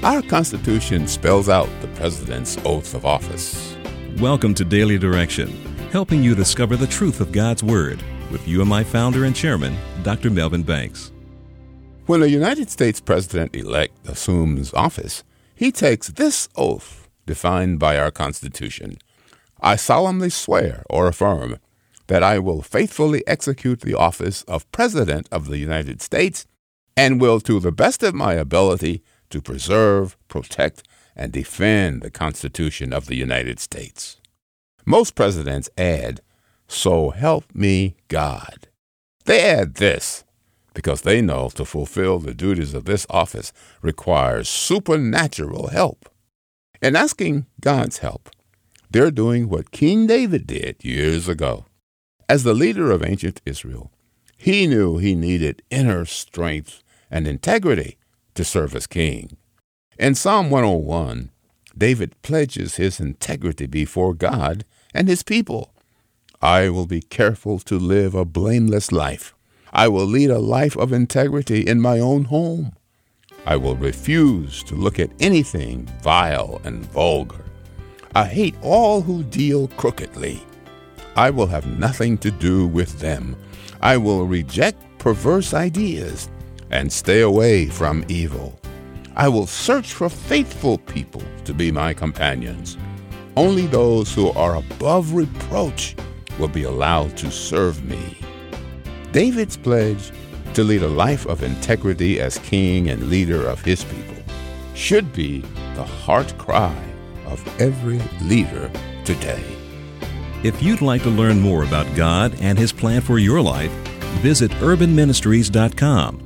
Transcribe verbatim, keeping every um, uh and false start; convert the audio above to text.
Our Constitution spells out the President's oath of office. Welcome to Daily Direction, helping you discover the truth of God's Word with U M I founder and chairman, Doctor Melvin Banks. When a United States President-elect assumes office, he takes this oath defined by our Constitution. I solemnly swear or affirm that I will faithfully execute the office of President of the United States and will, to the best of my ability, to preserve, protect, and defend the Constitution of the United States. Most presidents add, "So help me God." They add this because they know to fulfill the duties of this office requires supernatural help. In asking God's help, they're doing what King David did years ago. As the leader of ancient Israel, he knew he needed inner strength and integrity to serve as king. In Psalm one oh one, David pledges his integrity before God and his people. I will be careful to live a blameless life. I will lead a life of integrity in my own home. I will refuse to look at anything vile and vulgar. I hate all who deal crookedly. I will have nothing to do with them. I will reject perverse ideas and stay away from evil. I will search for faithful people to be my companions. Only those who are above reproach will be allowed to serve me. David's pledge to lead a life of integrity as king and leader of his people should be the heart cry of every leader today. If you'd like to learn more about God and His plan for your life, visit urban ministries dot com.